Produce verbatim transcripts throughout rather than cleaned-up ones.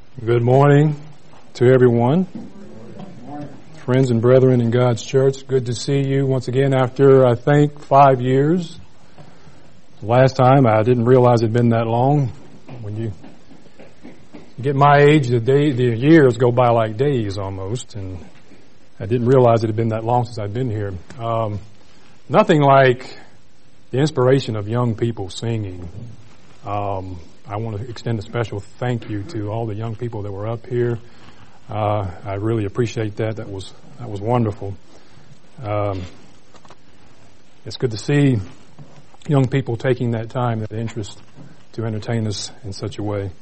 Good morning to everyone, friends and brethren in God's church. Good to see you once again after, I think, five years. Last time, I didn't realize it had been that long. When you get my age, the day, the years go by like days almost, and I didn't realize it had been that long since I'd been here. Um, nothing like the inspiration of young people singing. Um, I want to extend a special thank you to all the young people that were up here. Uh, I really appreciate that. That was that was wonderful. Um, it's good to see young people taking that time, that interest to entertain us in such a way.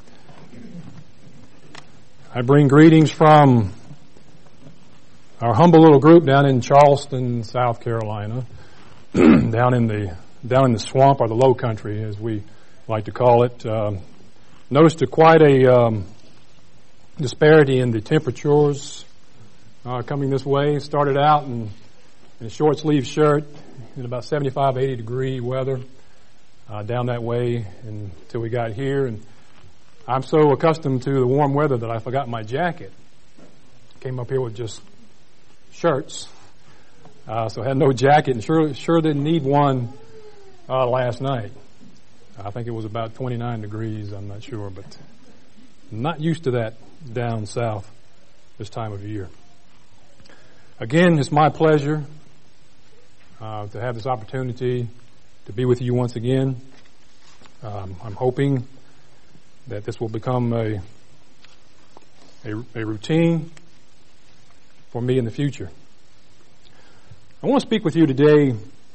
I bring greetings from our humble little group down in Charleston, South Carolina, down in the down in the swamp or the low country, as we like to call it. Um, noticed a, quite a um, disparity in the temperatures uh, coming this way. Started out in, in a short sleeve shirt in about seventy-five, eighty degree weather uh, down that way until we got here. And I'm so accustomed to the warm weather that I forgot my jacket. Came up here with just shirts, uh, so I had no jacket, and sure sure didn't need one uh, last night. I think it was about twenty-nine degrees, I'm not sure, but not used to that down south this time of year. Again, it's my pleasure uh, to have this opportunity to be with you once again. Um, I'm hoping that this will become a, a, a routine for me in the future. I want to speak with you today.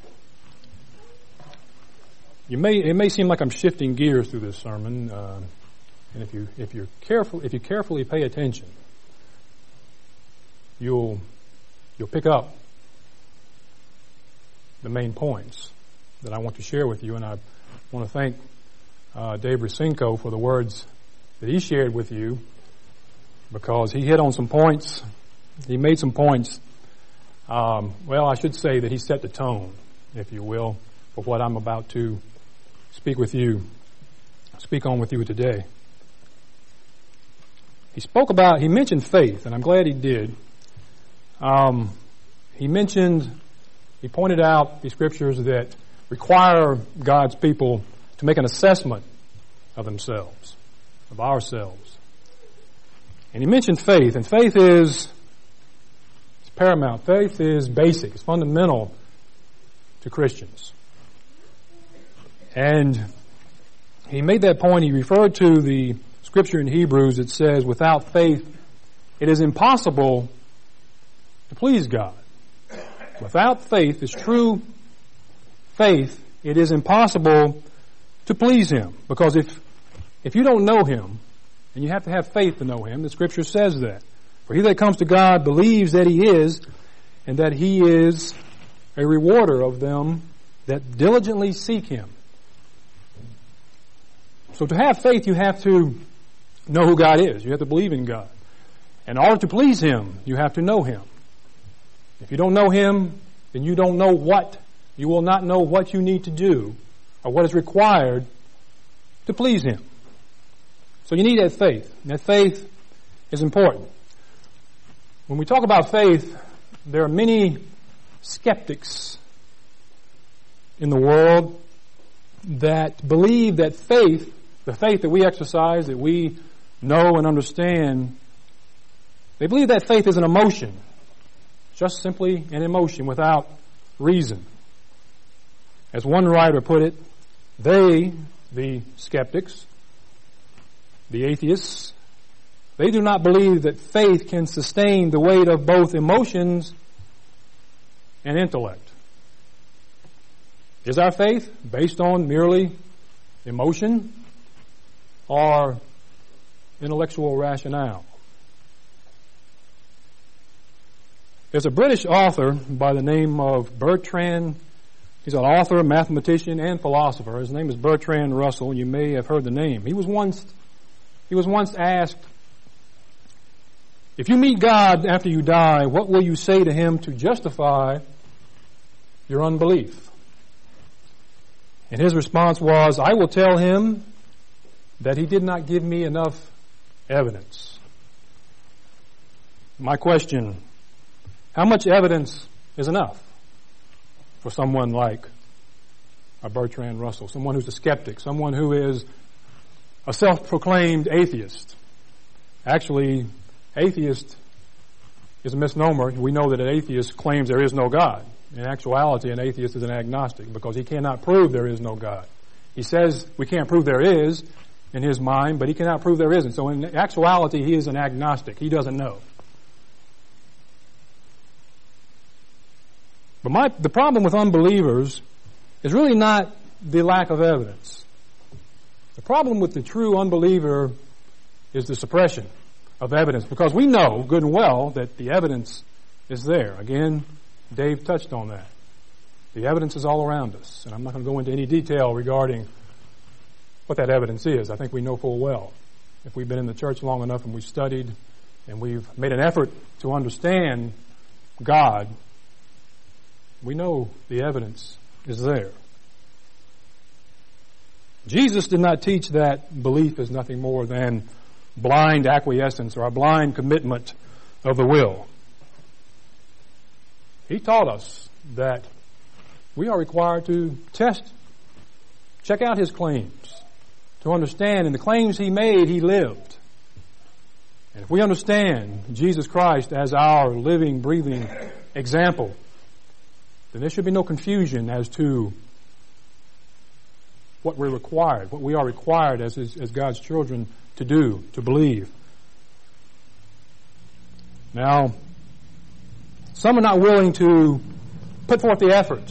You may it may seem like I'm shifting gears through this sermon, uh, and if you if you're careful if you carefully pay attention, you'll you'll pick up the main points that I want to share with you. And I want to thank uh, Dave Racinko for the words that he shared with you, because he hit on some points. He made some points. Um, well, I should say that he set the tone, if you will, for what I'm about to speak with you, speak on with you today. He spoke about, he mentioned faith, and I'm glad he did. Um, he mentioned, he pointed out the scriptures that require God's people to make an assessment of themselves, of ourselves. And he mentioned faith, and faith is it's paramount. Faith is basic. It's fundamental to Christians. And he made that point. He referred to the scripture in Hebrews that says, without faith, it is impossible to please God. Without faith, it's true faith, it is impossible to please Him. Because if, if you don't know Him, and you have to have faith to know Him, the scripture says that. For he that comes to God believes that He is, and that He is a rewarder of them that diligently seek Him. So to have faith, you have to know who God is. You have to believe in God. In order to please Him, you have to know Him. If you don't know Him, then you don't know what, you will not know what you need to do or what is required to please Him. So you need that faith. And that faith is important. When we talk about faith, there are many skeptics in the world that believe that faith, the faith that we exercise, that we know and understand, they believe that faith is an emotion, just simply an emotion without reason. As one writer put it, they, the skeptics, the atheists, they do not believe that faith can sustain the weight of both emotions and intellect. Is our faith based on merely emotion or intellectual rationale? There's a British author by the name of Bertrand. He's an author, mathematician, and philosopher. His name is Bertrand Russell. You may have heard the name. He was once, he was once asked, if you meet God after you die, what will you say to Him to justify your unbelief? And his response was, I will tell Him that He did not give me enough evidence. My question, how much evidence is enough for someone like a Bertrand Russell, someone who's a skeptic, someone who is a self-proclaimed atheist? Actually, atheist is a misnomer. We know that an atheist claims there is no God. In actuality, an atheist is an agnostic because he cannot prove there is no God. He says we can't prove there is in his mind, but he cannot prove there isn't. So in actuality, he is an agnostic. He doesn't know. But my, the problem with unbelievers is really not the lack of evidence. The problem with the true unbeliever is the suppression of evidence, because we know good and well that the evidence is there. Again, Dave touched on that. The evidence is all around us, and I'm not going to go into any detail regarding what that evidence is. I think we know full well. If we've been in the church long enough and we've studied and we've made an effort to understand God, we know the evidence is there. Jesus did not teach that belief is nothing more than blind acquiescence or a blind commitment of the will. He taught us that we are required to test, check out his claims, to understand in the claims he made, he lived. And if we understand Jesus Christ as our living, breathing example, then there should be no confusion as to what we're required, what we are required as, as God's children to do, to believe. Now, some are not willing to put forth the effort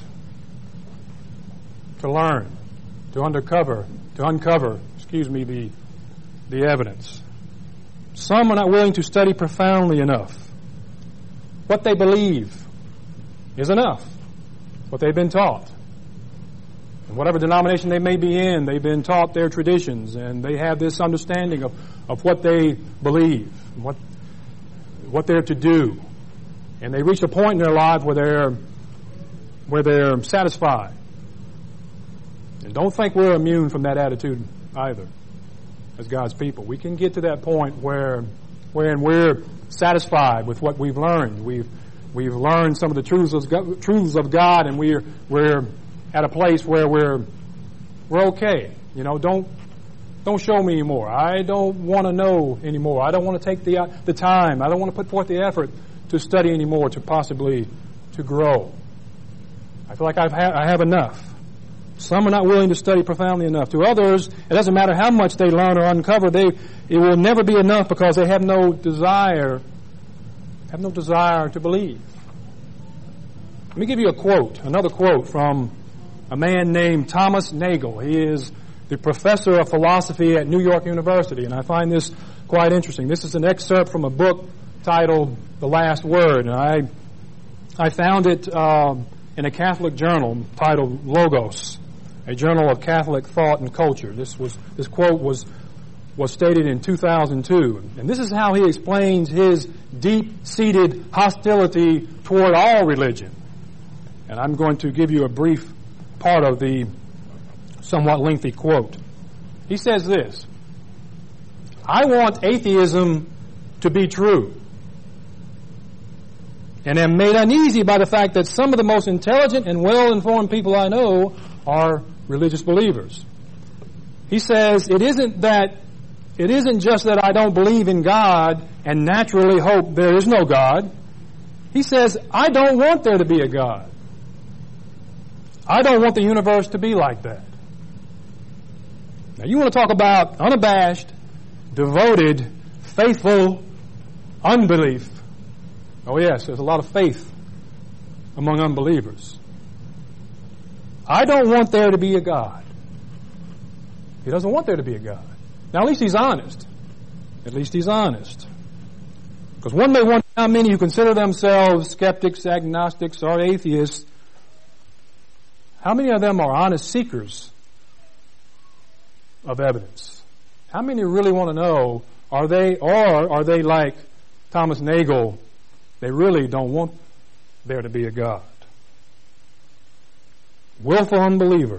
to learn, to undercover, to uncover, excuse me, the, the evidence. Some are not willing to study profoundly enough. What they believe is enough. What they've been taught. And whatever denomination they may be in, they've been taught their traditions, and they have this understanding of, of what they believe, what what they're to do. And they reach a point in their life where they're where they're satisfied. And don't think we're immune from that attitude either, as God's people. We can get to that point where wherein we're satisfied with what we've learned. We've we've learned some of the truths of God, truths of God, and we're we're at a place where we're we're okay. You know, don't don't show me anymore. I don't want to know anymore. I don't want to take the uh, the time. I don't want to put forth the effort to study anymore, to possibly to grow. I feel like I've ha- I have enough. Some are not willing to study profoundly enough. To others, it doesn't matter how much they learn or uncover. They it will never be enough because they have no desire, have no desire to believe. Let me give you a quote, another quote from a man named Thomas Nagel. He is the professor of philosophy at New York University, and I find this quite interesting. This is an excerpt from a book titled The Last Word, and I I found it uh, in a Catholic journal titled Logos, a journal of Catholic thought and culture. This was this quote was was stated in two thousand two, and this is how he explains his deep-seated hostility toward all religion. And I'm going to give you a brief part of the somewhat lengthy quote. He says this: I want atheism to be true, and am made uneasy by the fact that some of the most intelligent and well-informed people I know are religious believers. He says it isn't that it isn't just that I don't believe in God and naturally hope there is no God. He says I don't want there to be a God. I don't want the universe to be like that. Now you want to talk about unabashed, devoted, faithful unbelief. Oh yes, there's a lot of faith among unbelievers. I don't want there to be a God. He doesn't want there to be a God. Now at least he's honest. At least he's honest. Because one may wonder how many who consider themselves skeptics, agnostics, or atheists, how many of them are honest seekers of evidence? How many really want to know, are they, or are they like Thomas Nagel, they really don't want there to be a God? Willful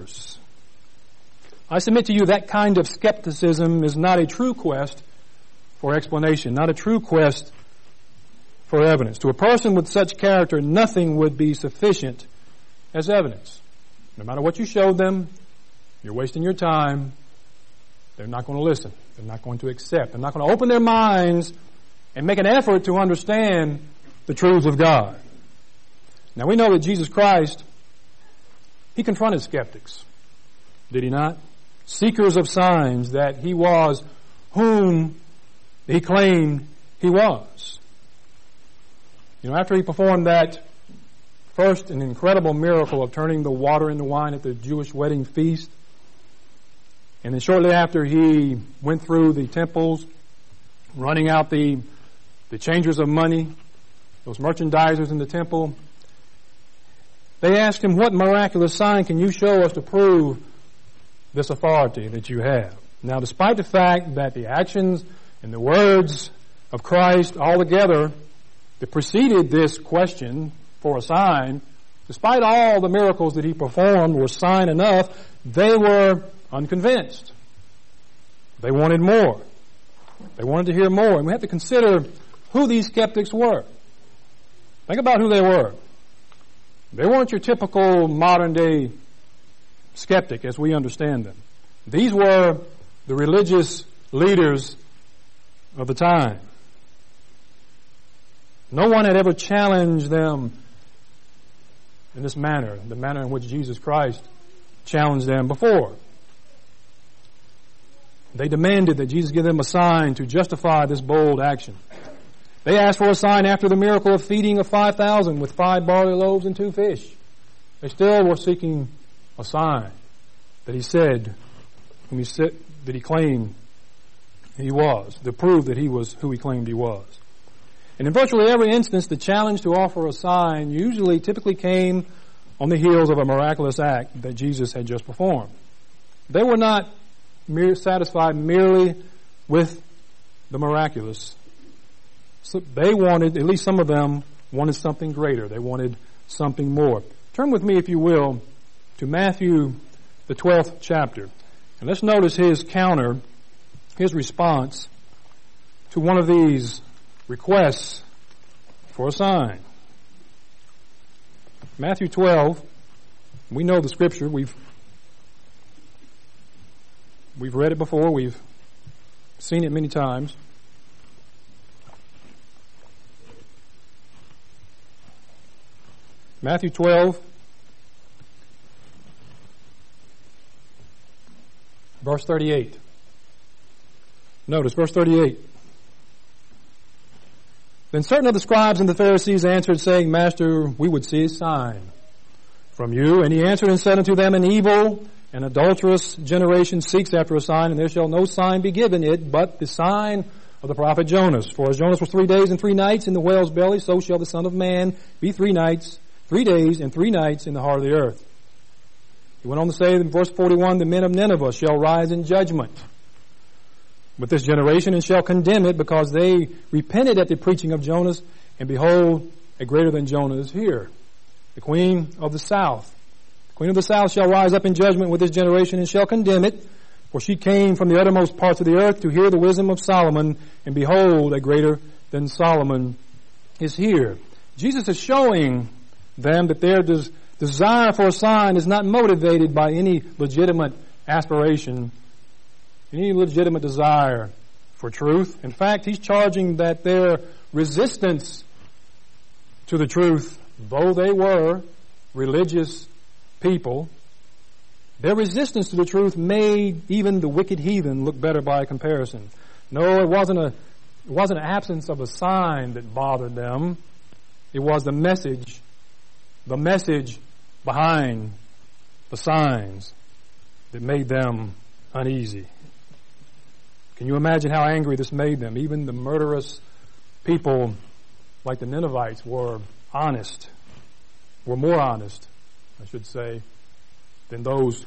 unbelievers. I submit to you that kind of skepticism is not a true quest for explanation, not a true quest for evidence. To a person with such character, nothing would be sufficient as evidence. No matter what you showed them, you're wasting your time. They're not going to listen. They're not going to accept. They're not going to open their minds and make an effort to understand the truths of God. Now we know that Jesus Christ, He confronted skeptics. Did He not? Seekers of signs, that He was whom He claimed He was. You know, after He performed that first and incredible miracle of turning the water into wine at the Jewish wedding feast, and then shortly after He went through the temples, running out the, the changers of money, those merchandisers in the temple, they asked Him, what miraculous sign can you show us to prove this authority that you have? Now, despite the fact that the actions and the words of Christ altogether that preceded this question for a sign, despite all the miracles that He performed were sign enough, they were unconvinced. They wanted more. They wanted to hear more. And we have to consider who these skeptics were. Think about who they were. They weren't your typical modern day skeptic as we understand them. These were the religious leaders of the time. No one had ever challenged them in this manner, the manner in which Jesus Christ challenged them before. They demanded that Jesus give them a sign to justify this bold action. They asked for a sign after the miracle of feeding of five thousand with five barley loaves and two fish. They still were seeking a sign that He said, whom He said, that He claimed He was, to prove that He was who He claimed He was. And in virtually every instance, the challenge to offer a sign usually typically came on the heels of a miraculous act that Jesus had just performed. They were not mere, satisfied merely with the miraculous. So they wanted, at least some of them, wanted something greater. They wanted something more. Turn with me, if you will, to Matthew, the twelfth chapter. And let's notice his counter, his response to one of these requests for a sign. Matthew twelve, we know the scripture. We've we've read it before. We've seen it many times. Matthew twelve, verse thirty-eight. Notice verse thirty-eight. Then certain of the scribes and the Pharisees answered, saying, Master, we would see a sign from you. And He answered and said unto them, An evil and adulterous generation seeks after a sign, and there shall no sign be given it, but the sign of the prophet Jonas. For as Jonas was three days and three nights in the whale's belly, so shall the Son of Man be three nights, three days and three nights in the heart of the earth. He went on to say in verse forty-one, The men of Nineveh shall rise in judgment with this generation, and shall condemn it, because they repented at the preaching of Jonas, and behold, a greater than Jonah is here. The queen of the south. The queen of the south shall rise up in judgment with this generation, and shall condemn it, for she came from the uttermost parts of the earth to hear the wisdom of Solomon, and behold, a greater than Solomon is here. Jesus is showing them that their des- desire for a sign is not motivated by any legitimate aspiration, any legitimate desire for truth. In fact, He's charging that their resistance to the truth, though they were religious people, their resistance to the truth made even the wicked heathen look better by comparison. No, it wasn't a, it wasn't an absence of a sign that bothered them. It was the message, the message behind the signs that made them uneasy. Can you imagine how angry this made them? Even the murderous people like the Ninevites were honest, were more honest, I should say, than those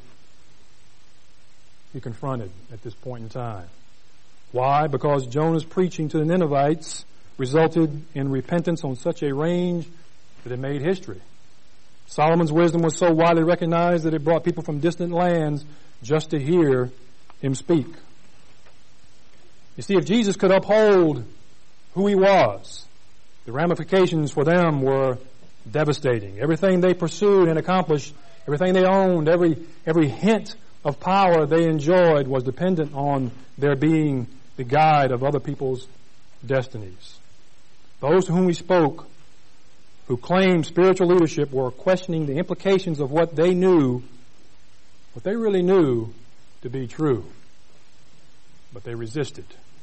He confronted at this point in time. Why? Because Jonah's preaching to the Ninevites resulted in repentance on such a range that it made history. Solomon's wisdom was so widely recognized that it brought people from distant lands just to hear him speak. You see, if Jesus could uphold who he was, the ramifications for them were devastating. Everything they pursued and accomplished, everything they owned, every every hint of power they enjoyed was dependent on their being the guide of other people's destinies. Those to whom he spoke, who claimed spiritual leadership, were questioning the implications of what they knew, what they really knew to be true. But they resisted.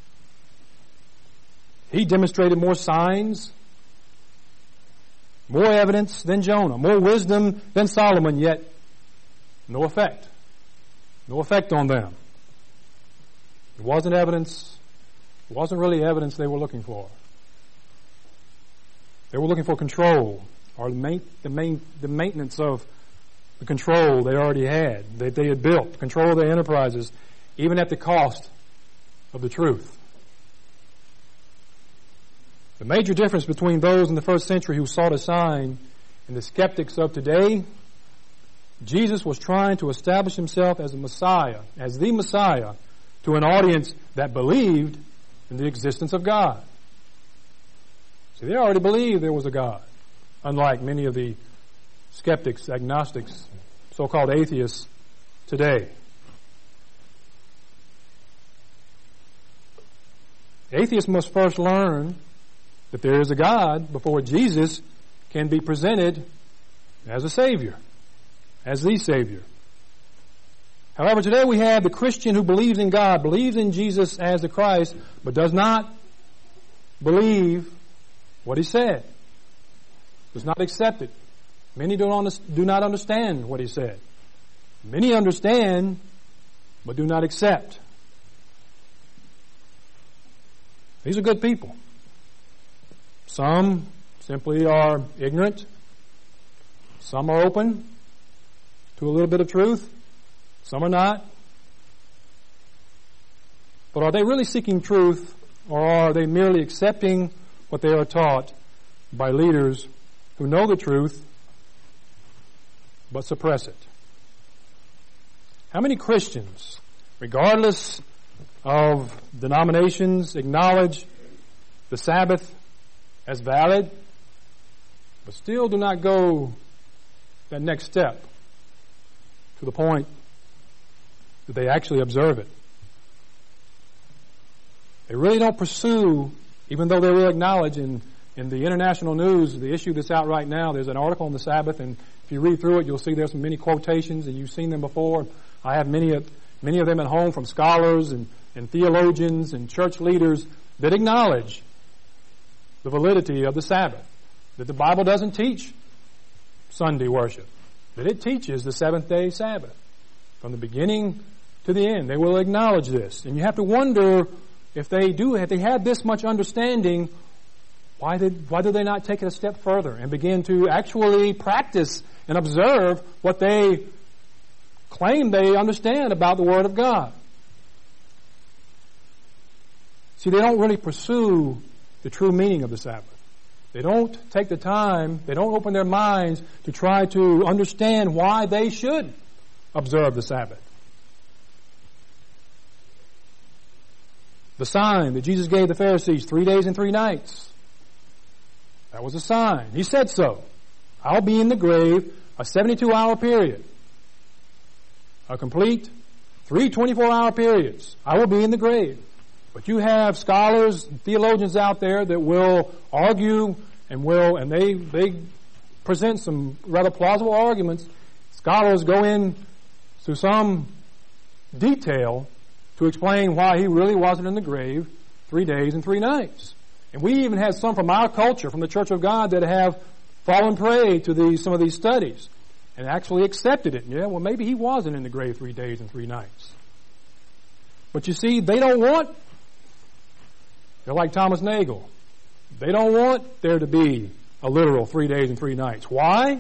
He demonstrated more signs, more evidence than Jonah, more wisdom than Solomon, yet no effect. No effect on them. It wasn't evidence, it wasn't really evidence they were looking for. They were looking for control, or the, main, the, main, the maintenance of the control they already had, that they had built, control of their enterprises, even at the cost of the truth. The major difference between those in the first century who sought a sign and the skeptics of today, Jesus was trying to establish himself as a Messiah, as the Messiah, to an audience that believed in the existence of God. See, they already believed there was a God, unlike many of the skeptics, agnostics, so-called atheists today. Atheists must first learn that there is a God before Jesus can be presented as a Savior, as the Savior. However, today we have the Christian who believes in God, believes in Jesus as the Christ, but does not believe what he said, does not accept it. Many don't do not understand what he said. Many understand, but do not accept. These are good people. Some simply are ignorant. Some are open to a little bit of truth. Some are not. But are they really seeking truth, or are they merely accepting what they are taught by leaders who know the truth but suppress it? How many Christians, regardless of denominations, acknowledge the Sabbath as valid, but still do not go that next step to the point that they actually observe it? They really don't pursue, even though they will acknowledge in, in the international news, the issue that's out right now, there's an article on the Sabbath, and if you read through it, you'll see there's some many quotations, and you've seen them before. I have many of, many of them at home from scholars and, and theologians and church leaders that acknowledge the validity of the Sabbath, that the Bible doesn't teach Sunday worship, that it teaches the seventh day Sabbath from the beginning to the end. They will acknowledge this. And you have to wonder, if they do, if they have this much understanding, why did, why do they not take it a step further and begin to actually practice and observe what they claim they understand about the Word of God? See, they don't really pursue the true meaning of the Sabbath. They don't take the time, they don't open their minds to try to understand why they should observe the Sabbath. The sign that Jesus gave the Pharisees, three days and three nights, that was a sign. He said so. I'll be in the grave a seventy-two hour period. A complete three twenty-four hour periods. I will be in the grave. But you have scholars, theologians out there that will argue and will, and they, they present some rather plausible arguments. Scholars go in to some detail to explain why he really wasn't in the grave three days and three nights. And we even have some from our culture, from the Church of God, that have fallen prey to these, some of these studies and actually accepted it. Yeah, well, maybe he wasn't in the grave three days and three nights. But you see, they don't want, they're like Thomas Nagel. They don't want there to be a literal three days and three nights. Why?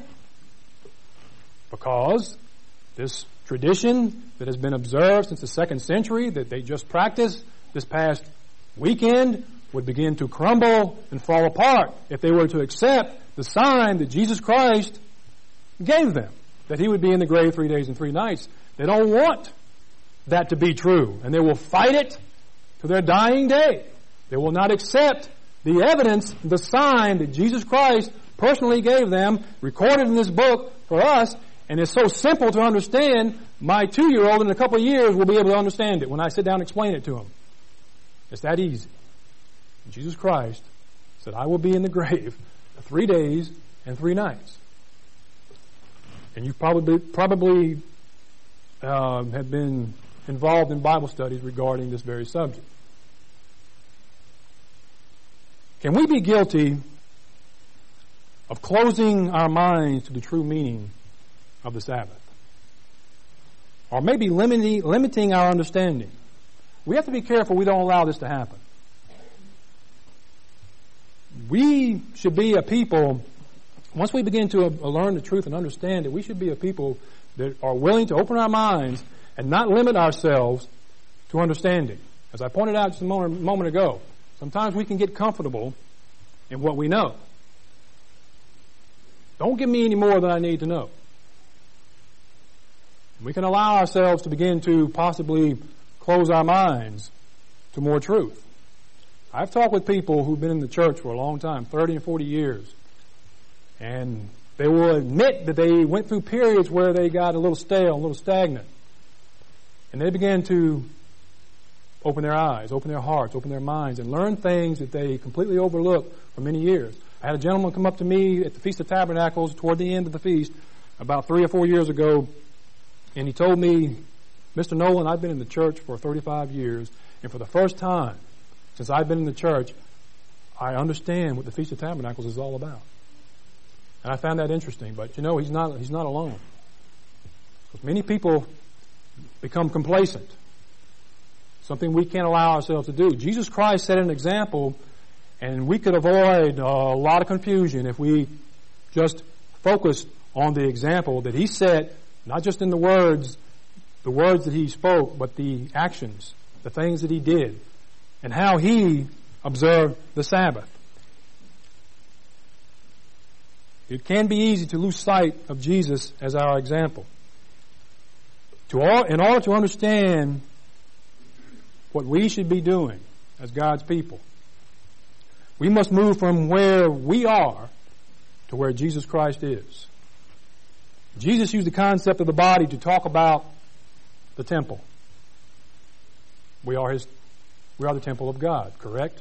Because this tradition that has been observed since the second century, that they just practiced this past weekend, would begin to crumble and fall apart if they were to accept the sign that Jesus Christ gave them, that he would be in the grave three days and three nights. They don't want that to be true, and they will fight it to their dying day. They will not accept the evidence, the sign that Jesus Christ personally gave them, recorded in this book for us, and it's so simple to understand, my two-year-old in a couple of years will be able to understand it when I sit down and explain it to him. It's that easy. Jesus Christ said, I will be in the grave for three days and three nights. And you probably probably uh, have been involved in Bible studies regarding this very subject. Can we be guilty of closing our minds to the true meaning of the Sabbath? Or maybe limiting, limiting our understanding? We have to be careful we don't allow this to happen. We should be a people, once we begin to uh, learn the truth and understand it, we should be a people that are willing to open our minds and not limit ourselves to understanding. As I pointed out just a moment, moment ago, sometimes we can get comfortable in what we know. Don't give me any more than I need to know. We can allow ourselves to begin to possibly close our minds to more truth. I've talked with people who've been in the church for a long time, thirty and forty years, and they will admit that they went through periods where they got a little stale, a little stagnant. And they began to open their eyes, open their hearts, open their minds, and learn things that they completely overlooked for many years. I had a gentleman come up to me at the Feast of Tabernacles toward the end of the feast about three or four years ago, and he told me, Mister Nolan, I've been in the church for thirty-five years, and for the first time since I've been in the church, I understand what the Feast of Tabernacles is all about. And I found that interesting, but you know, he's not, he's not alone. Because many people become complacent. Something we can't allow ourselves to do. Jesus Christ set an example, and we could avoid uh, a lot of confusion if we just focused on the example that he set, not just in the words, the words that he spoke, but the actions, the things that he did, and how he observed the Sabbath. It can be easy to lose sight of Jesus as our example. To all, in order to understand what we should be doing as God's people, we must move from where we are to where Jesus Christ is. Jesus used the concept of the body to talk about the temple. We are his, we are the temple of God, correct?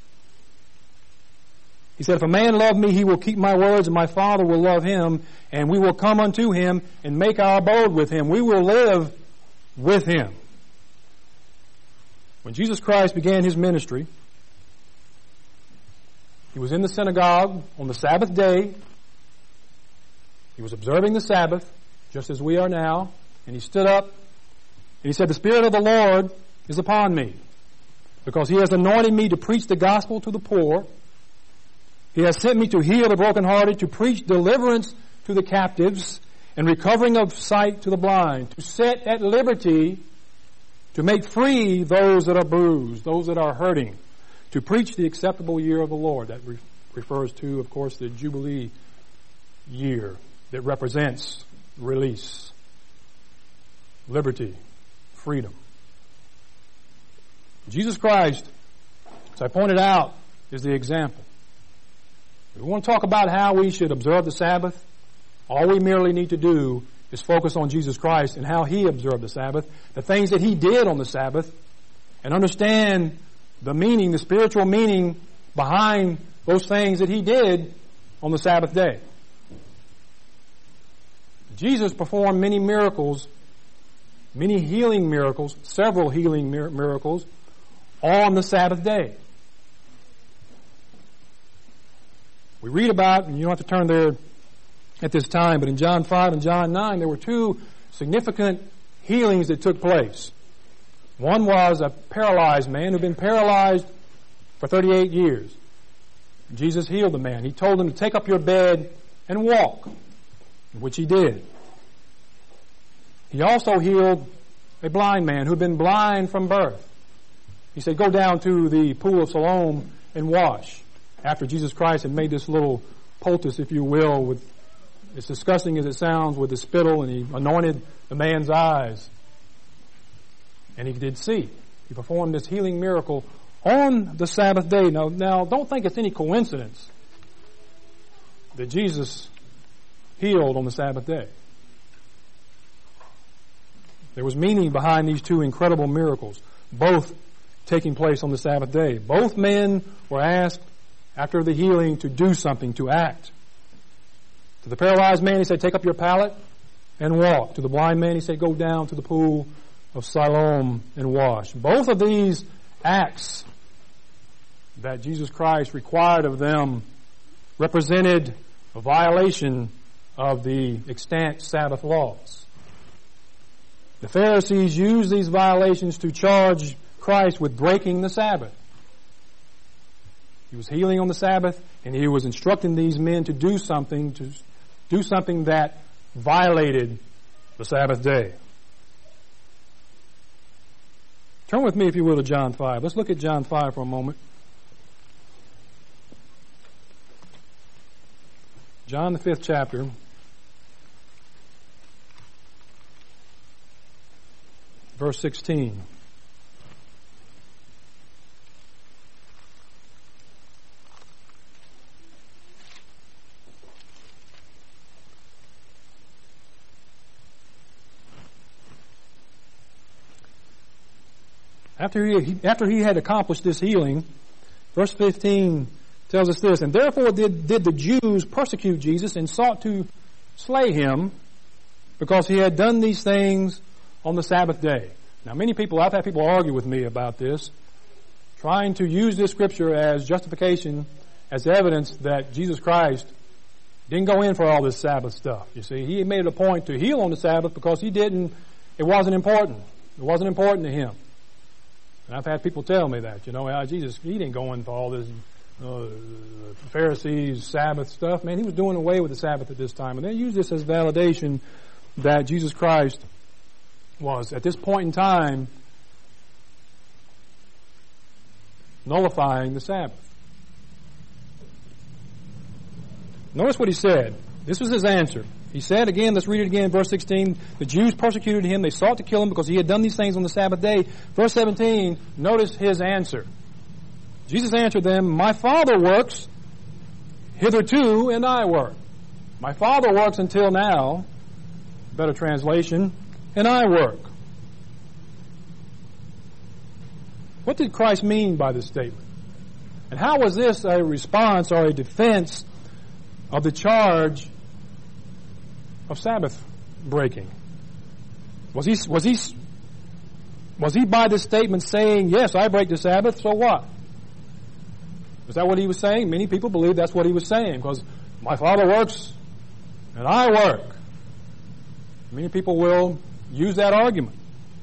He said, if a man love me, he will keep my words, and my Father will love him, and we will come unto him and make our abode with him. We will live with him. When Jesus Christ began his ministry, he was in the synagogue on the Sabbath day. He was observing the Sabbath, just as we are now, and he stood up and he said, the Spirit of the Lord is upon me, because he has anointed me to preach the gospel to the poor. He has sent me to heal the brokenhearted, to preach deliverance to the captives, and recovering of sight to the blind, to set at liberty, to make free those that are bruised, those that are hurting, to preach the acceptable year of the Lord. That re- refers to, of course, the Jubilee year that represents release, liberty, freedom. Jesus Christ, as I pointed out, is the example. If we want to talk about how we should observe the Sabbath, all we merely need to do is focus on Jesus Christ and how he observed the Sabbath, the things that he did on the Sabbath, and understand the meaning, the spiritual meaning behind those things that he did on the Sabbath day. Jesus performed many miracles, many healing miracles, several healing mir- miracles on the Sabbath day. We read about, and you don't have to turn there at this time, but in John five and John nine, there were two significant healings that took place. One was a paralyzed man who had been paralyzed for thirty-eight years. Jesus healed the man. He told him to take up your bed and walk, which he did. He also healed a blind man who had been blind from birth. He said, go down to the pool of Siloam and wash. After Jesus Christ had made this little poultice, if you will, with, as disgusting as it sounds, with the spittle, and he anointed the man's eyes. And he did see. He performed this healing miracle on the Sabbath day. Now, now don't think it's any coincidence that Jesus healed on the Sabbath day. There was meaning behind these two incredible miracles, both taking place on the Sabbath day. Both men were asked after the healing to do something, to act. To the paralyzed man, he said, take up your pallet and walk. To the blind man, he said, go down to the pool of Siloam and wash. Both of these acts that Jesus Christ required of them represented a violation of the extant Sabbath laws. The Pharisees used these violations to charge Christ with breaking the Sabbath. He was healing on the Sabbath, and he was instructing these men to do something, to do something that violated the Sabbath day. Turn with me, if you will, to John five. Let's look at John five for a moment. John, the fifth chapter. Verse sixteen. After he, after he had accomplished this healing, verse fifteen tells us this, and therefore did, did the Jews persecute Jesus and sought to slay him because he had done these things on the Sabbath day. Now many people, I've had people argue with me about this, trying to use this scripture as justification, as evidence that Jesus Christ didn't go in for all this Sabbath stuff. You see, he made it a point to heal on the Sabbath because he didn't, it wasn't important. It wasn't important to him. And I've had people tell me that, you know, ah, Jesus, he didn't go in for all this uh, Pharisees, Sabbath stuff. Man, he was doing away with the Sabbath at this time. And they use this as validation that Jesus Christ was, at this point in time, nullifying the Sabbath. Notice what he said. This was his answer. He said again, let's read it again, verse sixteen, the Jews persecuted him, they sought to kill him because he had done these things on the Sabbath day. Verse seventeen, notice his answer. Jesus answered them, my Father works hitherto and I work. My Father works until now, better translation, and I work. What did Christ mean by this statement? And how was this a response or a defense of the charge of Sabbath breaking? Was he, was he, was he by this statement saying, yes, I break the Sabbath, so what? Is that what he was saying? Many people believe that's what he was saying, because my Father works and I work. Many people will use that argument.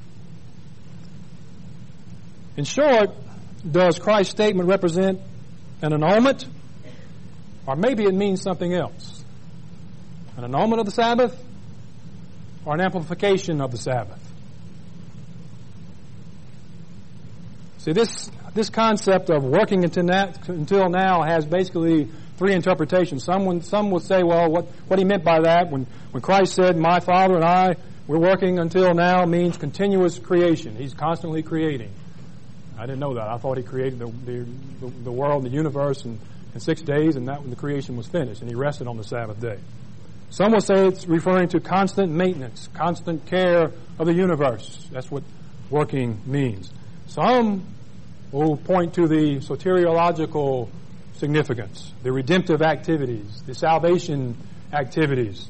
In short, does Christ's statement represent an annulment? Or maybe it means something else. An annulment of the Sabbath or an amplification of the Sabbath? See, this this concept of working until now, until now has basically three interpretations. Someone, some will say, well, what, what he meant by that, when, when Christ said, my Father and I, we're working until now, means continuous creation. He's constantly creating. I didn't know that. I thought he created the, the, the world, the universe in, in six days, and that when the creation was finished, and he rested on the Sabbath day. Some will say it's referring to constant maintenance, constant care of the universe. That's what working means. Some will point to the soteriological significance, the redemptive activities, the salvation activities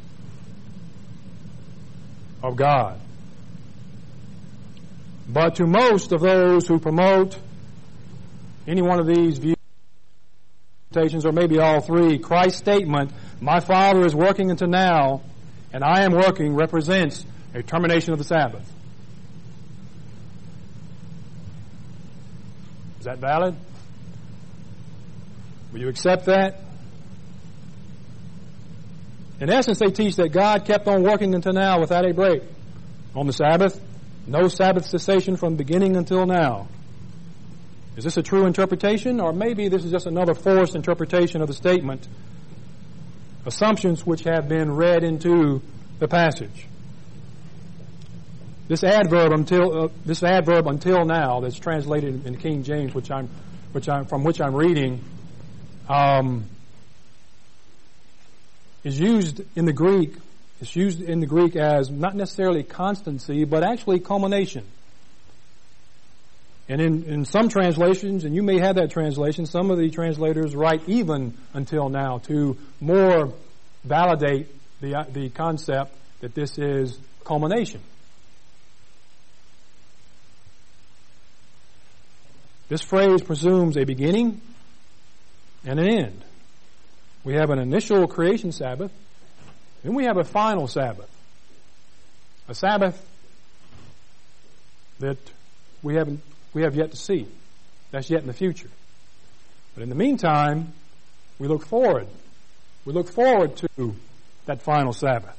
of God. But to most of those who promote any one of these views, or maybe all three, Christ's statement, my Father is working until now, and I am working, represents a termination of the Sabbath. Is that valid? Will you accept that? In essence, they teach that God kept on working until now without a break. On the Sabbath, no Sabbath cessation from beginning until now. Is this a true interpretation, or maybe this is just another forced interpretation of the statement, assumptions which have been read into the passage? this adverb until uh, this adverb until now that's translated in King James, which I'm which I'm from which I'm reading, um, is used in the Greek. It's used in the Greek as not necessarily constancy, but actually culmination. And in, in some translations, and you may have that translation, some of the translators write even until now to more validate the the concept that this is culmination. This phrase presumes a beginning and an end. We have an initial creation Sabbath, and we have a final Sabbath. A Sabbath that we haven't we have yet to see. That's yet in the future. But in the meantime, we look forward. We look forward to that final Sabbath.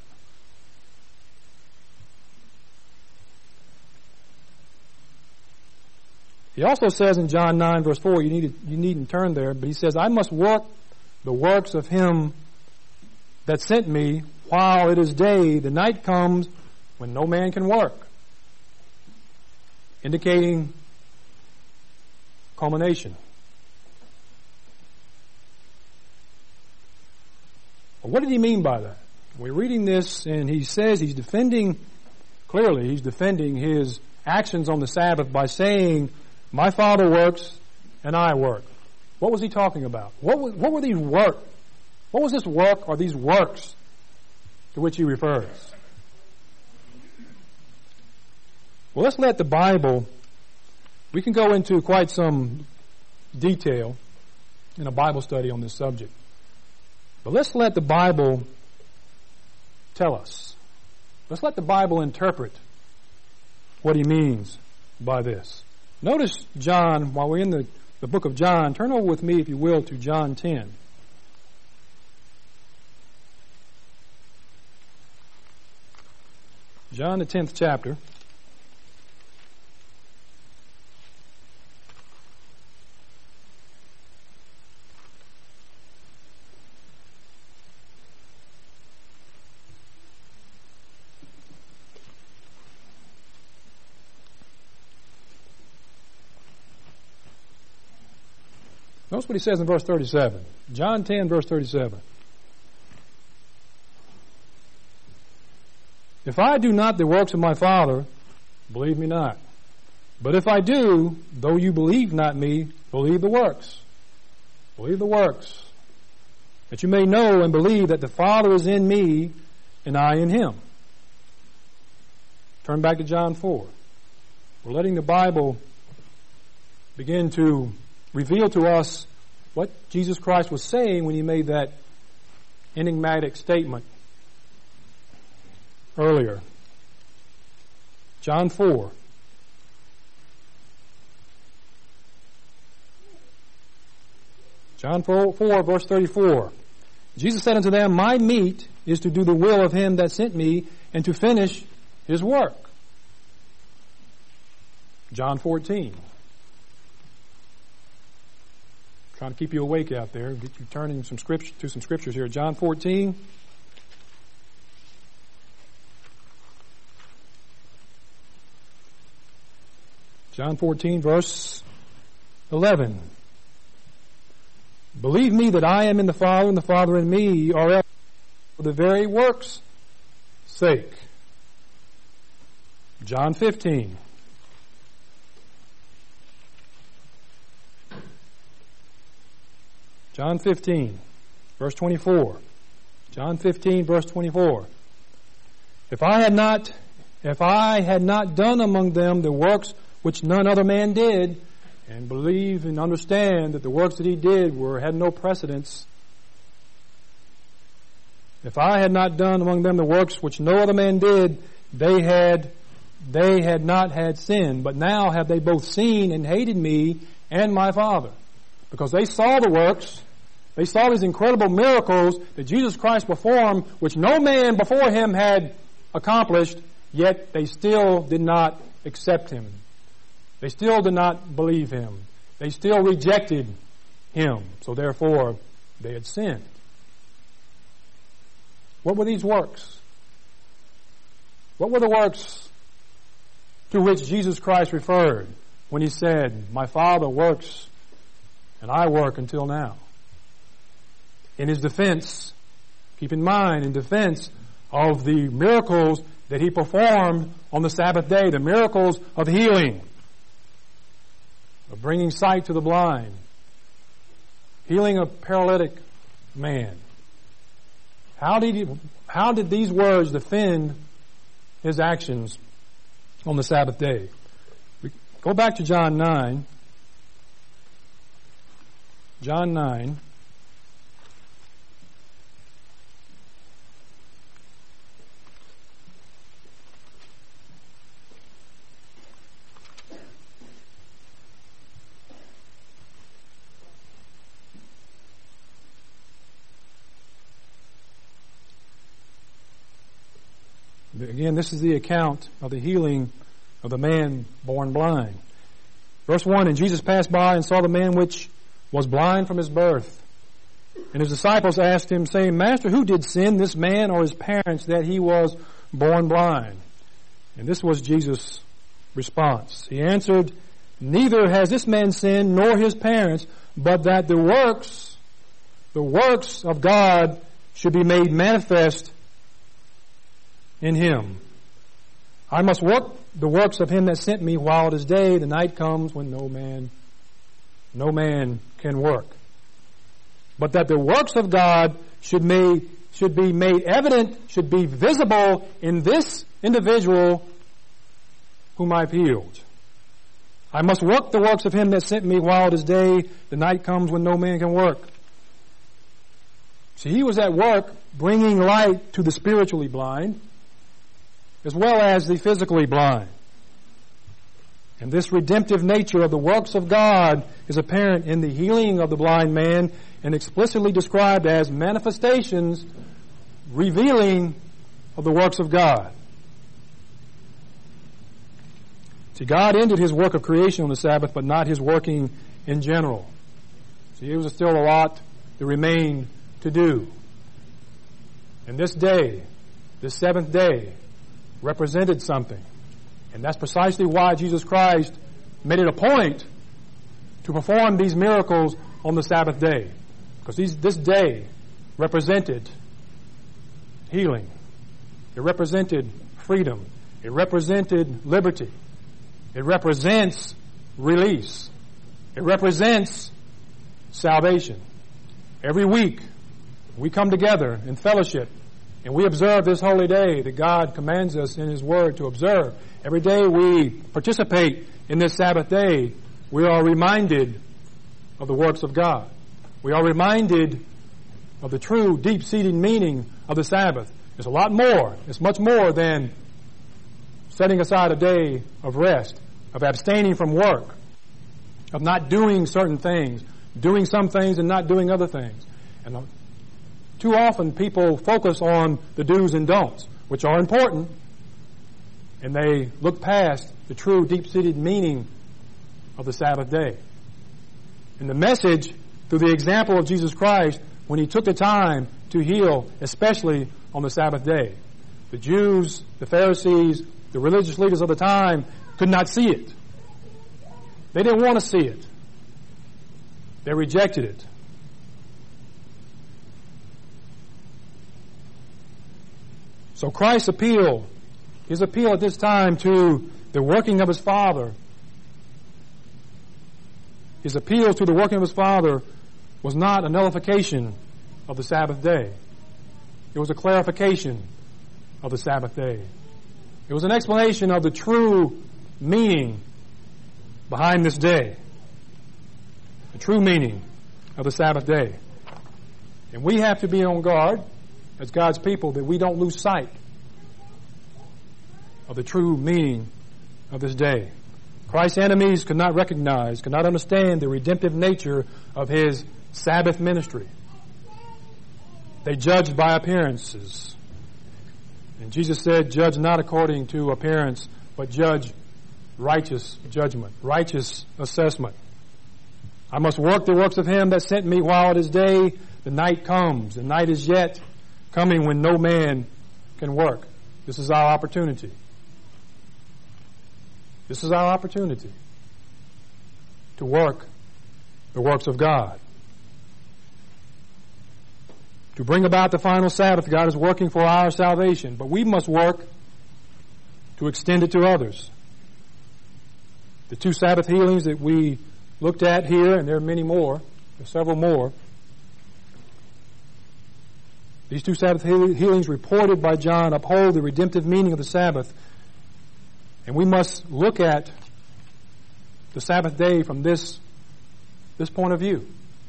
He also says in John nine verse four, you need to, you needn't turn there, but he says, I must work the works of him that sent me while it is day. The night comes when no man can work. Indicating culmination. Well, what did he mean by that? We're reading this and he says he's defending, clearly he's defending his actions on the Sabbath by saying, my Father works and I work. What was he talking about? What was, what were these work? What was this work or these works to which he refers? Well, let's let the Bible, we can go into quite some detail in a Bible study on this subject. But let's let the Bible tell us. Let's let the Bible interpret what he means by this. Notice John, while we're in the, the book of John, turn over with me, if you will, to John ten. John, the tenth chapter. Notice what he says in verse thirty-seven. John ten, verse thirty-seven. If I do not the works of my Father, believe me not. But if I do, though you believe not me, believe the works. Believe the works. That you may know and believe that the Father is in me and I in him. Turn back to John four. We're letting the Bible begin to reveal to us what Jesus Christ was saying when he made that enigmatic statement earlier. John four. John four, verse thirty-four. Jesus said unto them, my meat is to do the will of him that sent me and to finish his work. John fourteen. Trying to keep you awake out there, get you turning some scripture to some scriptures here. John fourteen. John fourteen, verse eleven. Believe me that I am in the Father and the Father in me, or else for the very works' sake. John fifteen. John fifteen, verse twenty-four. John fifteen, verse twenty-four. If I had not, if I had not done among them the works which none other man did, and believe and understand that the works that he did were had no precedence. If I had not done among them the works which no other man did, they had they had not had sin. But now have they both seen and hated me and my Father. Because they saw the works, they saw these incredible miracles that Jesus Christ performed, which no man before him had accomplished, yet they still did not accept him. They still did not believe him. They still rejected him. So therefore, they had sinned. What were these works? What were the works to which Jesus Christ referred when he said, "My Father works and I work until now." In his defense, keep in mind, in defense of the miracles that he performed on the Sabbath day, the miracles of healing, of bringing sight to the blind, healing a paralytic man. How did he, how did these words defend his actions on the Sabbath day? We go back to John nine. John nine. Again, this is the account of the healing of the man born blind. Verse one, "And Jesus passed by and saw the man which was blind from his birth. And his disciples asked him, saying, Master, who did sin, this man or his parents, that he was born blind?" And this was Jesus' response. He answered, "Neither has this man sinned nor his parents, but that the works, the works of God should be made manifest in him. I must work the works of him that sent me while it is day. The night comes when no man, no man can work. But that the works of God should made, should be made evident, should be visible in this individual whom I've healed. I must work the works of him that sent me while it is day. The night comes when no man can work." See, he was at work bringing light to the spiritually blind, as well as the physically blind. And this redemptive nature of the works of God is apparent in the healing of the blind man and explicitly described as manifestations revealing of the works of God. See, God ended his work of creation on the Sabbath, but not his working in general. See, there was still a lot that remained to do. And this day, this seventh day, represented something. And that's precisely why Jesus Christ made it a point to perform these miracles on the Sabbath day. Because these, this day represented healing. It represented freedom. It represented liberty. It represents release. It represents salvation. Every week we come together in fellowship and we observe this holy day that God commands us in his word to observe. Every day we participate in this Sabbath day, we are reminded of the works of God. We are reminded of the true, deep-seated meaning of the Sabbath. It's a lot more. It's much more than setting aside a day of rest, of abstaining from work, of not doing certain things, doing some things and not doing other things. And too often people focus on the do's and don'ts, which are important, and they look past the true deep-seated meaning of the Sabbath day. And the message, through the example of Jesus Christ, when he took the time to heal, especially on the Sabbath day. The Jews, the Pharisees, the religious leaders of the time could not see it. They didn't want to see it. They rejected it. So Christ's appeal, his appeal at this time to the working of his Father, his appeal to the working of his Father was not a nullification of the Sabbath day. It was a clarification of the Sabbath day. It was an explanation of the true meaning behind this day. The true meaning of the Sabbath day. And we have to be on guard as God's people that we don't lose sight of the true meaning of this day. Christ's enemies could not recognize, could not understand the redemptive nature of his Sabbath ministry. They judged by appearances. And Jesus said, judge not according to appearance, but judge righteous judgment, righteous assessment. I must work the works of him that sent me while it is day. The night comes. The night is yet coming when no man can work. This is our opportunity. This is our opportunity to work the works of God. To bring about the final Sabbath, God is working for our salvation, but we must work to extend it to others. The two Sabbath healings that we looked at here, and there are many more, there are several more. These two Sabbath healings reported by John uphold the redemptive meaning of the Sabbath. And we must look at the Sabbath day from this, this point of view.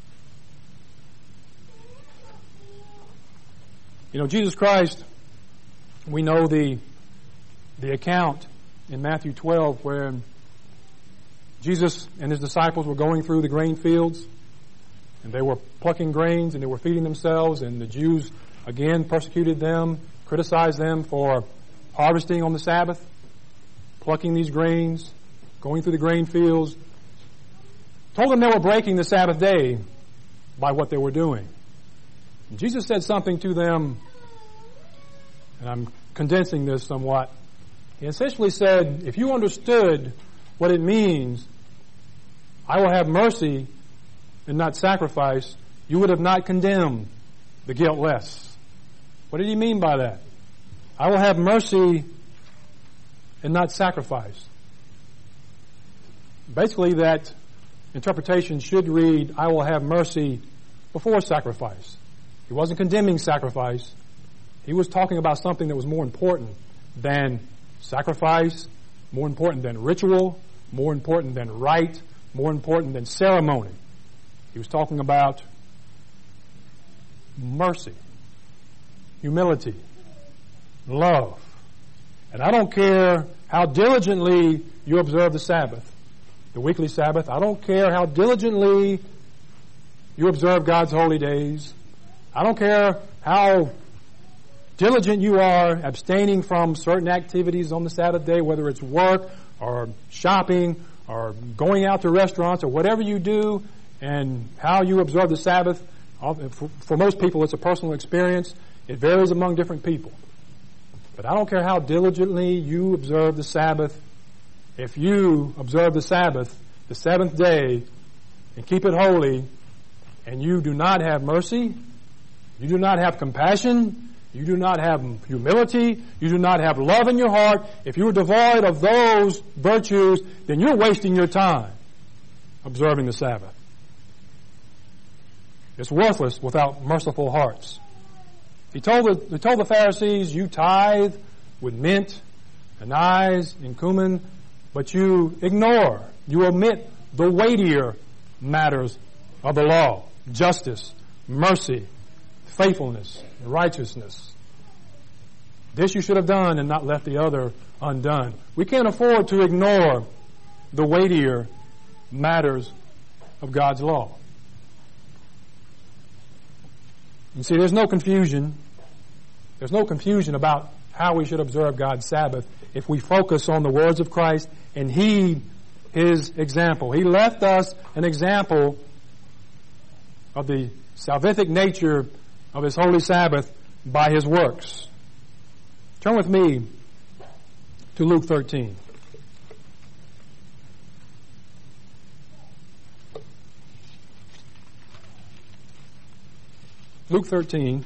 You know, Jesus Christ, we know the, the account in Matthew twelve where Jesus and his disciples were going through the grain fields, and they were plucking grains and they were feeding themselves, and the Jews again persecuted them, criticized them for harvesting on the Sabbath, plucking these grains, going through the grain fields, told them they were breaking the Sabbath day by what they were doing. And Jesus said something to them, and I'm condensing this somewhat. He essentially said, if you understood what it means, I will have mercy and not sacrifice, you would have not condemned the guiltless. What did he mean by that? I will have mercy and not sacrifice. Basically, that interpretation should read, I will have mercy before sacrifice. He wasn't condemning sacrifice. He was talking about something that was more important than sacrifice, more important than ritual, more important than rite, more important than ceremony. He was talking about mercy, humility, love. And I don't care how diligently you observe the Sabbath, the weekly Sabbath. I don't care how diligently you observe God's holy days. I don't care how diligent you are abstaining from certain activities on the Sabbath day, whether it's work or shopping or going out to restaurants or whatever you do, and how you observe the Sabbath. For most people, it's a personal experience. It varies among different people. But I don't care how diligently you observe the Sabbath. If you observe the Sabbath, the seventh day, and keep it holy, and you do not have mercy, you do not have compassion, you do not have humility, you do not have love in your heart, if you are devoid of those virtues, then you're wasting your time observing the Sabbath. It's worthless without merciful hearts. He told the, he told the Pharisees, you tithe with mint, anise, and cumin, but you ignore, you omit the weightier matters of the law, justice, mercy, faithfulness, and righteousness. This you should have done and not left the other undone. We can't afford to ignore the weightier matters of God's law. You see, there's no confusion. There's no confusion about how we should observe God's Sabbath if we focus on the words of Christ and heed His example. He left us an example of the salvific nature of His holy Sabbath by His works. Turn with me to Luke thirteen. Luke thirteen.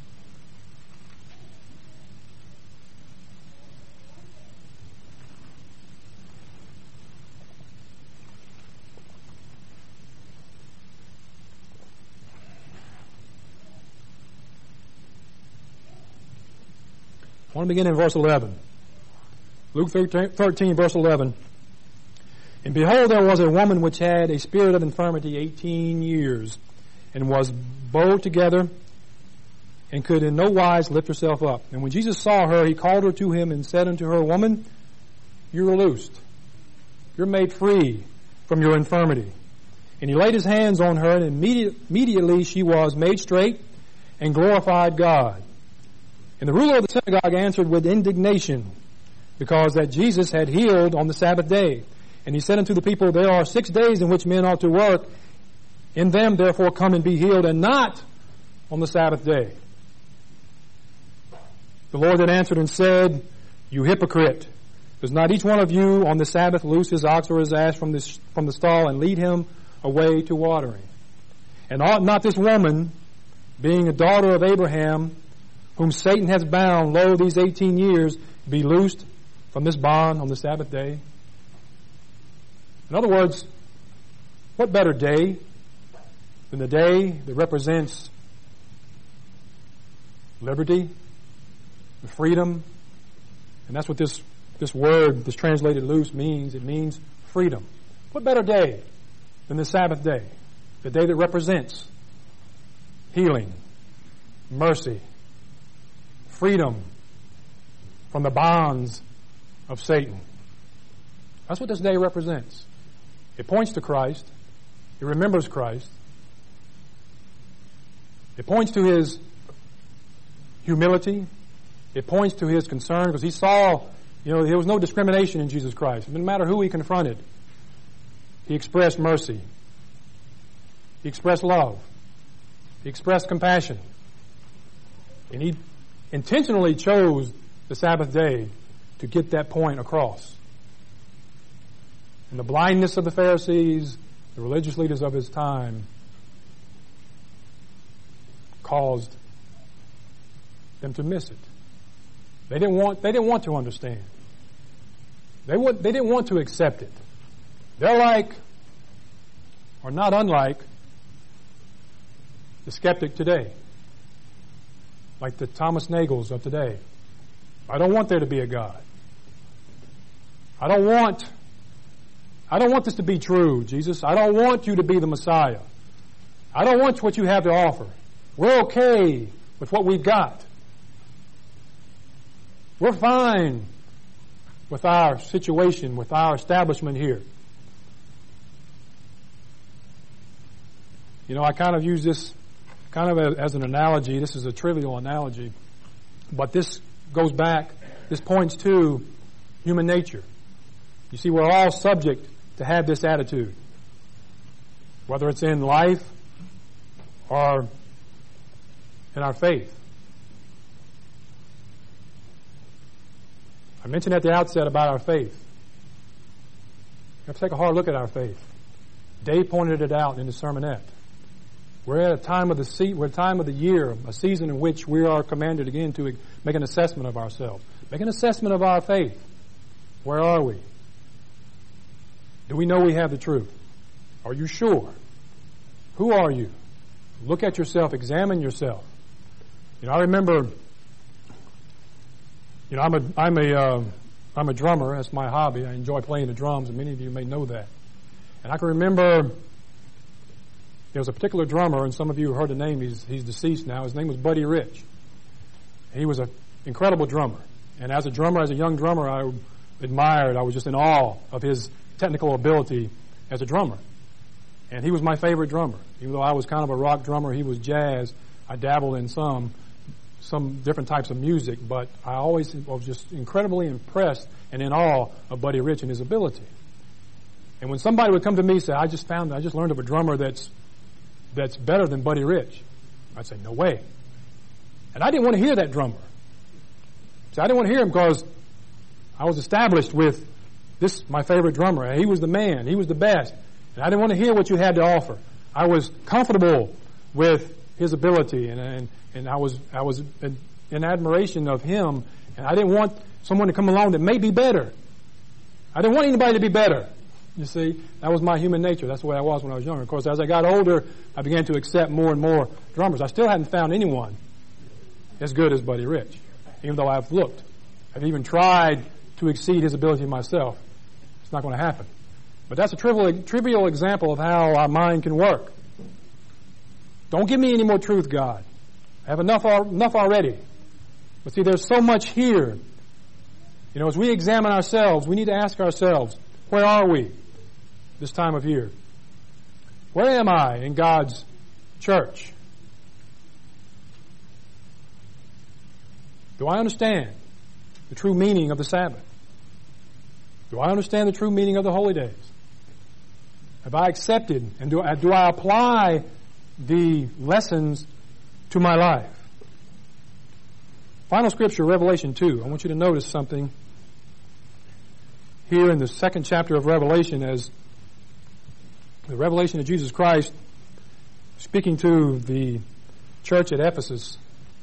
I want to begin in verse eleven. Luke thirteen, verse eleven. And behold, there was a woman which had a spirit of infirmity eighteen years, and was bowed together, and could in no wise lift herself up. And when Jesus saw her, He called her to Him, and said unto her, Woman, you are loosed. You're made free from your infirmity. And He laid His hands on her, and immediate, immediately she was made straight, and glorified God. And the ruler of the synagogue answered with indignation, because that Jesus had healed on the Sabbath day. And he said unto the people, There are six days in which men ought to work. In them therefore come and be healed, and not on the Sabbath day. The Lord then answered and said, You hypocrite, Does not each one of you on the Sabbath loose his ox or his ass from, this, from the stall and lead him away to watering? And ought not this woman, being a daughter of Abraham, whom Satan has bound, lo, these eighteen years, be loosed from this bond on the Sabbath day? In other words, what better day than the day that represents liberty, freedom? And that's what this, this word, this translated loose, means. It means freedom. What better day than the Sabbath day? The day that represents healing, mercy, freedom from the bonds of Satan. That's what this day represents. It points to Christ. It remembers Christ. It points to His humility. It points to His concern, because He saw, you know, there was no discrimination in Jesus Christ. No matter who He confronted, He expressed mercy. He expressed love. He expressed compassion. And He intentionally chose the Sabbath day to get that point across. And the blindness of the Pharisees, the religious leaders of His time, caused them to miss it. They didn't want, they didn't want to understand. They would, they didn't want to accept it. They're like, or not unlike, the skeptic today. Like the Thomas Nagels of today. I don't want there to be a God. I don't want, I don't want this to be true, Jesus. I don't want you to be the Messiah. I don't want what you have to offer. We're okay with what we've got. We're fine with our situation, with our establishment here. You know, I kind of use this kind of as an analogy. This is a trivial analogy, but this goes back, this points to human nature. You see, we're all subject to have this attitude, whether it's in life or in our faith. I mentioned at the outset about our faith. We have to take a hard look at our faith. Dave pointed it out in the sermonette. We're at a time of the se- we're at a time of the year, a season in which we are commanded again to make an assessment of ourselves. Make an assessment of our faith. Where are we? Do we know we have the truth? Are you sure? Who are you? Look at yourself. Examine yourself. You know, I remember. You know, I'm a I'm a uh, I'm a drummer. That's my hobby. I enjoy playing the drums, and many of you may know that. And I can remember there was a particular drummer, and some of you heard the name. He's he's deceased now. His name was Buddy Rich. He was an incredible drummer. And as a drummer, as a young drummer, I admired. I was just in awe of his technical ability as a drummer. And he was my favorite drummer. Even though I was kind of a rock drummer, he was jazz. I dabbled in some some different types of music, but I always was just incredibly impressed and in awe of Buddy Rich and his ability. And when somebody would come to me and say, I just found, I just learned of a drummer that's that's better than Buddy Rich, I'd say, no way. And I didn't want to hear that drummer. See, I didn't want to hear him because I was established with this, my favorite drummer. And he was the man. He was the best. And I didn't want to hear what you had to offer. I was comfortable with his ability, and and, and I was I was in, in admiration of him. And I didn't want someone to come along that may be better. I didn't want anybody to be better. You see, that was my human nature. That's the way I was when I was younger. Of course, as I got older, I began to accept more and more drummers. I still hadn't found anyone as good as Buddy Rich, even though I've looked. I've even tried to exceed his ability myself. It's not going to happen. But that's a trivial, trivial example of how our mind can work. Don't give me any more truth, God. I have enough, enough already. But see, there's so much here. You know, as we examine ourselves, we need to ask ourselves, where are we this time of year? Where am I in God's church? Do I understand the true meaning of the Sabbath? Do I understand the true meaning of the holy days? Have I accepted and do I, do I apply the lessons to my life? Final scripture, Revelation two. I want you to notice something. here in the second chapter of Revelation as the revelation of Jesus Christ speaking to the church at Ephesus.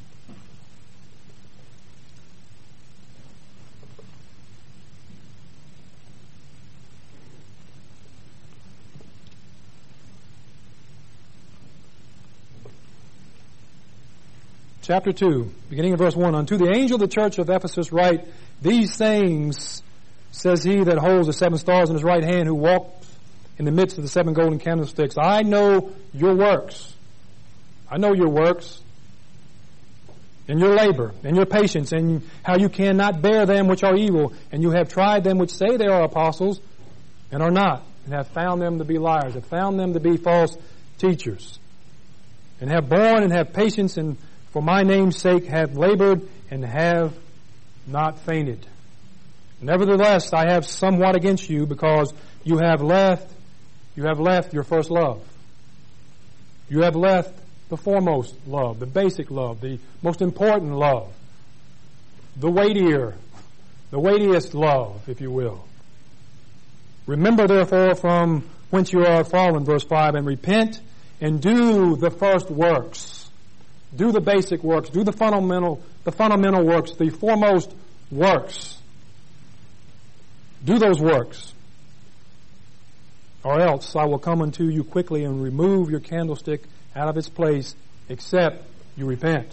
Chapter two, beginning in verse one. Unto the angel of the church of Ephesus write, These things says he that holds the seven stars in his right hand, who walks in the midst of the seven golden candlesticks. I know your works. I know your works, and your labor, and your patience, and how you cannot bear them which are evil, and you have tried them which say they are apostles, and are not, and have found them to be liars, have found them to be false teachers, and have borne and have patience, and for my name's sake have labored and have not fainted. Nevertheless, I have somewhat against you, because you have left, you have left your first love. You have left the foremost love, the basic love, the most important love, the weightier, the weightiest love, if you will. Remember therefore from whence you are fallen, verse five, and repent and do the first works. Do the basic works. Do the fundamental, the fundamental works, the foremost works. Do those works. Or else I will come unto you quickly and remove your candlestick out of its place, except you repent.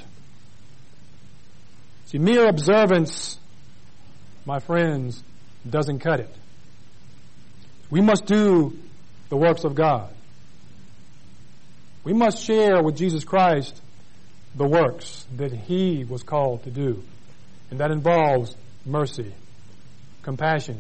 See, mere observance, my friends, doesn't cut it. We must do the works of God. We must share with Jesus Christ the works that He was called to do. And that involves mercy, compassion,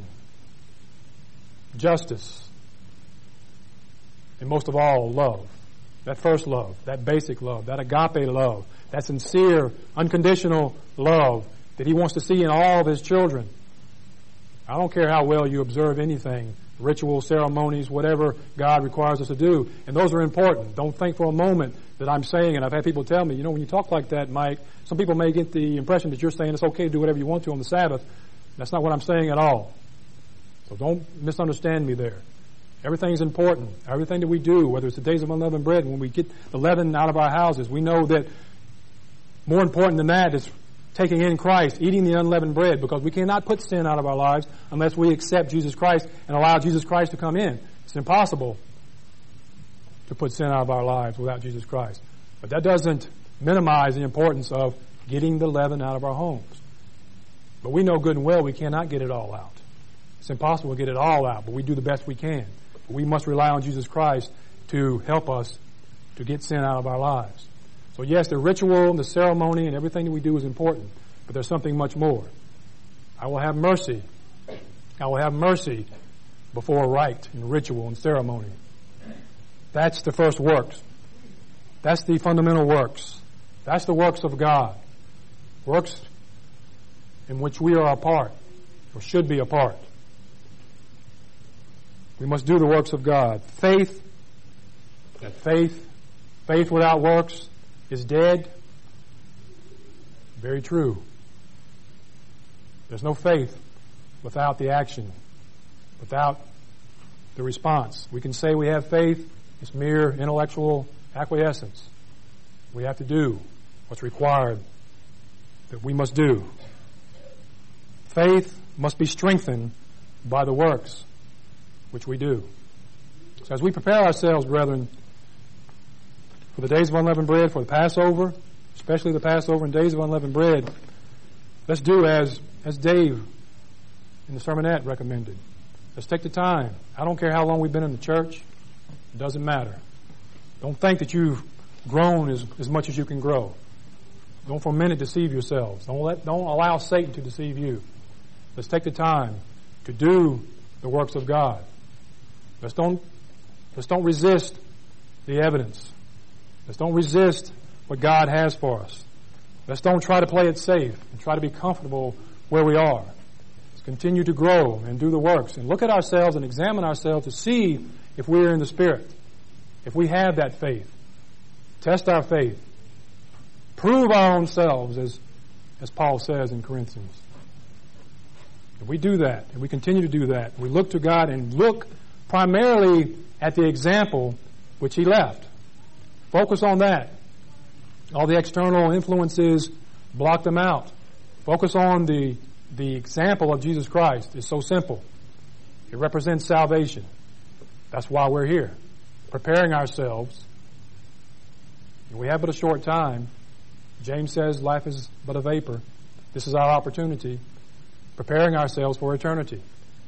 justice, and most of all, love. That first love, that basic love, that agape love, that sincere, unconditional love that He wants to see in all of His children. I don't care how well you observe anything, rituals, ceremonies, whatever God requires us to do. And those are important. Don't think for a moment that I'm saying, and I've had people tell me, you know, when you talk like that, Mike, some people may get the impression that you're saying it's okay to do whatever you want to on the Sabbath. That's not what I'm saying at all. So don't misunderstand me there. Everything's important. Everything that we do, whether it's the days of unleavened bread, when we get the leaven out of our houses, we know that more important than that is taking in Christ, eating the unleavened bread, because we cannot put sin out of our lives unless we accept Jesus Christ and allow Jesus Christ to come in. It's impossible to put sin out of our lives without Jesus Christ. But that doesn't minimize the importance of getting the leaven out of our homes. But we know good and well we cannot get it all out. It's impossible to get it all out, but we do the best we can. But we must rely on Jesus Christ to help us to get sin out of our lives. So yes, the ritual and the ceremony and everything that we do is important, but there's something much more. I will have mercy. I will have mercy before rite and ritual and ceremony. That's the first works. That's the fundamental works. That's the works of God. Works in which we are a part, or should be a part. We must do the works of God. Faith, that faith, faith without works is dead. Very true. There's no faith without the action, without the response. We can say we have faith. It's mere intellectual acquiescence. We have to do what's required that we must do. Faith must be strengthened by the works which we do. So as we prepare ourselves, brethren, for the days of unleavened bread, for the Passover, especially the Passover and days of unleavened bread, let's do as, as Dave in the sermonette recommended. Let's take the time. I don't care how long we've been in the church. It doesn't matter. Don't think that you've grown as, as much as you can grow. Don't for a minute deceive yourselves. Don't let, don't allow Satan to deceive you. Let's take the time to do the works of God. Let's don't, let's don't resist the evidence. Let's don't resist what God has for us. Let's don't try to play it safe and try to be comfortable where we are. Let's continue to grow and do the works and look at ourselves and examine ourselves to see if we're in the Spirit, if we have that faith. Test our faith. Prove our own selves, as, as Paul says in Corinthians. If we do that, and we continue to do that, we look to God and look primarily at the example which He left. Focus on that. All the external influences, block them out. Focus on the, the example of Jesus Christ. It's so simple. It represents salvation. That's why we're here, preparing ourselves. We have but a short time. James says life is but a vapor. This is our opportunity, preparing ourselves for eternity.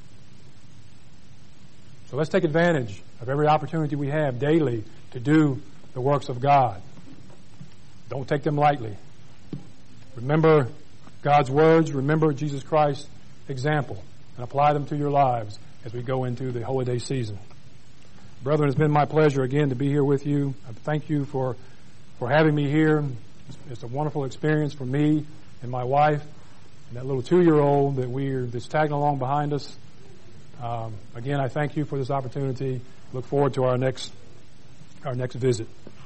So let's take advantage of every opportunity we have daily to do the works of God. Don't take them lightly. Remember God's words, remember Jesus Christ's example, and apply them to your lives as we go into the holiday season. Brethren, it's been my pleasure again to be here with you. I thank you for, for having me here. It's, it's a wonderful experience for me and my wife and that little two-year-old that we're that's tagging along behind us. Um, again, I thank you for this opportunity. Look forward to our next our next visit.